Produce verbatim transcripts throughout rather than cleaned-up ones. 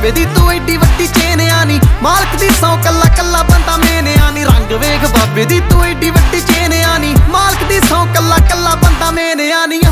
ਬਾਬੇ ਦੀ ਤੂੰ ਏਡੀ ਵੱਡੀ ਚੇਨਿਆ ਨੀ, ਮਾਲਕ ਦੀ ਸੌ ਕੱਲਾ ਕੱਲਾ ਬੰਦਾ ਮੇਨਿਆ ਨੀ। ਰੰਗ ਵੇਖ ਬਾਬੇ ਦੀ ਤੂੰ ਏਡੀ ਵੱਡੀ ਚੇਨਿਆ ਨੀ, ਮਾਲਕ ਦੀ ਸੌ ਕੱਲਾ ਕੱਲਾ ਬੰਦਾ ਮੇਨਿਆ ਨੀ।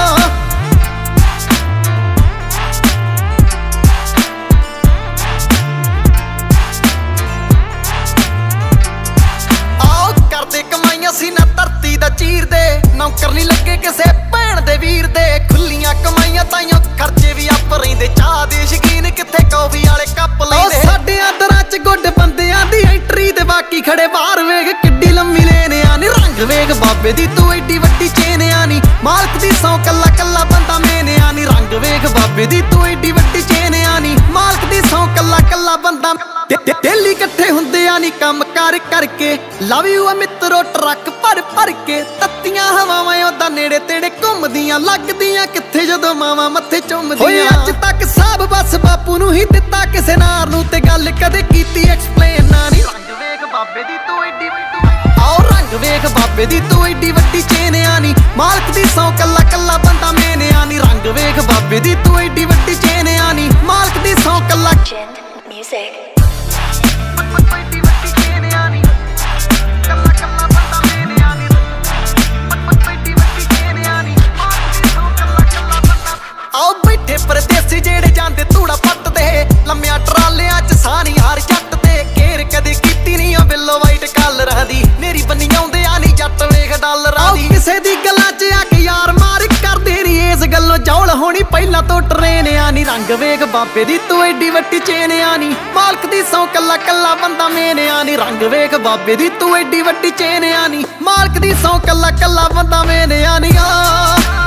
ਆਓ ਕਰਦੇ ਕਮਾਈਆਂ ਸੀ ਨਾ ਧਰਤੀ ਦਾ ਚੀਰਦੇ, ਨੌਕਰ ਨਹੀਂ ਲੱਗੇ ਕਿਸੇ ਭੈਣ ਦੇ ਵੀਰ ਦੇ। ਖੁੱਲੀਆਂ ਕਮਾਈਆਂ ਤਾਈਆਂ ਖਰਚੇ ਵੀ ਆਪ ਰਹਿੰਦੇ, ਚਾਹ ਦੇ ਸ਼ਕੀਨ ਕਿੱਥੇ ਕੌਫੀ ਵਾਲੇ ਕੱਪ ਲੈਂਦੇ। ਸਾਡੇ ਆਦਰਾਂ ਚ ਗੁੱਡ ਬੰਦਿਆਂ ਦੀ ਐਂਟਰੀ ਤੇ ਬਾਕੀ ਖੜੇ ਬਾਹਰ ਵੇਖ ਕਿੱਡੀ ਲੰਮੀ ਲੇਨਿਆ ਨੀ। ਰੰਗ ਵੇਖ ਬਾਬੇ ਦੀ ਤੂੰ ਏਡੀ ਵੱਡੀ ਚੇਨਿਆ ਨੀ, ਮਾਲਕ ਦੀ ਸੌ ਕੱਲਾ ਕੱਲਾ ਬੰਦਾ ਮੇਨਿਆ ਨੀ। ਰੰਗ ਵੇਖ ਬਾਬੇ ਦੀ ਤੂੰ ਏਡੀ ਵੱਡੀ ਚੇਨਿਆ ਨੀ, ਮਾਲਕ ਦੀ ਸੌ ਕੱਲਾ ਕੱਲਾ ਬੰਦਾ। ਡੇਲੀ ਇਕੱਠੇ ਹੁੰਦੇ ਆ ਨੀ ਕੰਮ ਕਰ ਕਰਕੇ, ਲਵ ਯੂ ਆ ਮਿੱਤਰੋ ਟਰੱਕ ਭਰ ਭਰ ਕੇ। ਤੱਤੀਆਂ ਹਵਾਵਾਂ ਉਹਦਾ ਨੇੜੇ ਤੇੜੇ ਘੁੰਮਦੀਆਂ, ਲੱਗਦੀਆਂ ਕਿੱਥੇ ਜਦੋਂ ਮਾਵਾਂ ਮੱਥੇ ਚੁੰਮਦੀਆਂ। ਅੱਜ ਤੱਕ ਸਭ ਬਸ ਬਾਪੂ ਨੂੰ ਹੀ ਦਿੱਤਾ, ਕਿਸੇ ਨਾਰ ਨੂੰ ਤੇ ਗੱਲ ਕਦੇ ਕੀਤੀ ਐਕਸਪਲੇਨ ਨਾ ਨੀ। ਰੰਗ ਵੇਖ ਬਾਬੇ ਦੀ ਤੂੰ ਏਡੀ ਵੱਡੀ, ਆਓ ਰੰਗ ਵੇਖ ਬਾਬੇ ਦੀ ਤੂੰ ਏਡੀ ਵੱਡੀ ਚੇਨਿਆ ਨੀ, ਮਾਲਕ ਦੀ ਸੌ ਕੱਲਾ ਕੱਲਾ ਬੰਦਾ ਮੇਨਿਆ ਨੀ। ਰੰਗ ਵੇਖ ਬਾਬੇ ਦੀ ਤੂੰ ਏਡੀ ਵੱਡੀ ਚੇਨਿਆ ਨੀ, ਮਾਲਕ ਦੀ ਸੌ ਕੱਲਾ Music ਏਡੀ ਵੱਡੀ ਚੇਨਿਆ ਨੀ, ਕੱਲਾ ਕੱਲਾ ਬੰਦਾ ਮੇਨਿਆ ਨੀ। ਏਡੀ ਵੱਡੀ ਚੇਨਿਆ ਨੀ, ਮਾਲਕ ਦੀ ਸੌ ਕੱਲਾ ਕੱਲਾ ਬੰਦਾ। ਆਓ ਬੈਠੇ ਪਰਦੇਸੀ ਜਿਹੜੇ ਜਾਂਦੇ ਧੂੜਾ ਪੱਟਦੇ, ਲੰਮਿਆਂ ਟਰਾਲਿਆਂ ਚ ਸਾਨੀ ਹਾਰ ਜੱਟ ਤੇ। ਕੇਰ ਕਦੇ ਕੀਤੀ ਨੀ ਉਹ ਬਿੱਲੋ ਵਾਈਟ ਕਾਲਰਾਂ ਦੀ, ਮੇਰੀ ਬੰਨੀ ਆਉਂਦੇ ਆ ਨੀ ਜੱਟ ਵੇਖ ਡਾਲਰਾਂ ਦੀ। ਕਿਸੇ ਦੀ ਗੱਲਾਂ ਚ ਆ ਕੇ ਯਾਰ ਮਾਰ ਕਰਦੇ ਨੀ, ਇਸ ਗੱਲੋਂ ਜੌਲ ਹੋਣੀ ਪਹਿਲਾਂ ਤੋਂ ਟਰੇਨਿਆ ਨੀ। ਰੰਗ ਵੇਖ ਬਾਬੇ ਦੀ ਤੂੰ ਏਡੀ ਵੱਡੀ ਚੇਨਿਆ ਨੀ, ਮਾਲਕ ਦੀ ਸੌ ਕੱਲਾ ਕੱਲਾ ਬੰਦਾ ਮੇਨਿਆ ਨੀ। ਰੰਗ ਵੇਖ ਬਾਬੇ ਦੀ ਤੂੰ ਏਡੀ ਵੱਡੀ ਚੇਨਿਆ ਨੀ, ਮਾਲਕ ਦੀ ਸੌ ਕੱਲਾ ਕੱਲਾ ਬੰਦਾ ਮੇਨਿਆ ਨੀ।